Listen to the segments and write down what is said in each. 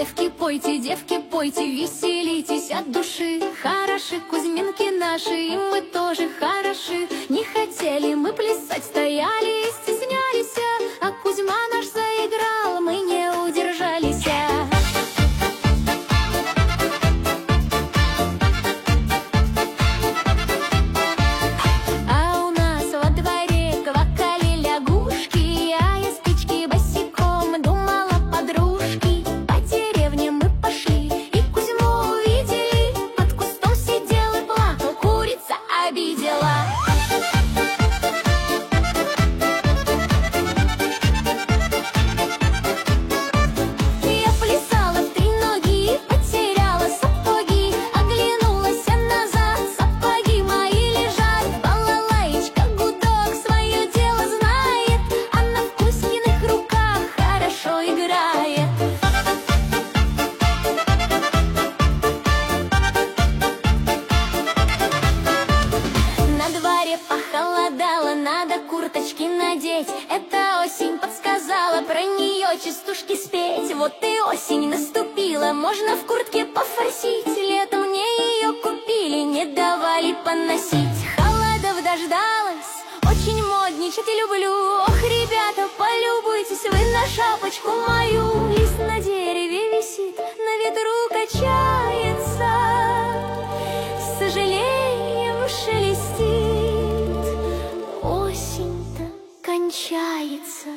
девки, пойте, веселитесь от души. Хороши Кузьминки наши, и мы тоже хороши. Не хотели мы плясать, стояли и стеснялись, а Кузьма наш заиграл, мы не удержались. А у нас во дворе квакали лягушки, а я спички босиком думала подружки. По деревне мы пошли и Кузьму увидели, под кустом сидел и плакал, курица обидела. Я плясала в три ноги и потеряла сапоги, оглянулась назад, сапоги мои лежат. Балалаечка, гудок свое дело знает, она в Кузькиных руках хорошо играет. На дворе похолодало, надо курточки надеть. Это осень подсказала про нее частушки спеть. Вот и осень наступила, можно в куртке пофорсить. Летом мне ее купили, не давали поносить. Холодов дождалась, очень модничать люблю. Ох, ребята, полюбуйтесь вы на шапочку мою. Лист на дереве висит, на ветру качается, с сожалением шелестит. Осень-то кончается.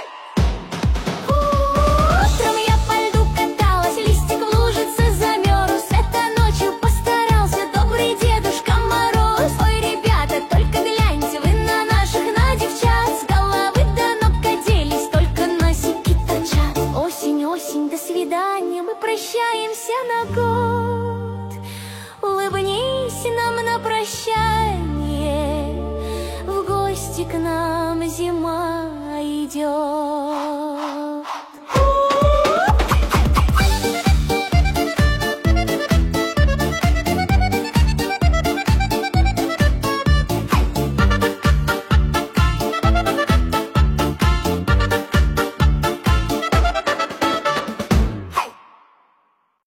Утром я по льду каталась, листик в лужице замерз. Это ночью постарался добрый Дедушка Мороз. Ой, ребята, только гляньте вы на наших, на девчат. С головы до ног оделись, только носики торчат. Осень, осень, до свидания, мы прощаемся на год. Улыбнись нам на прощание, в гости к нам зима идет.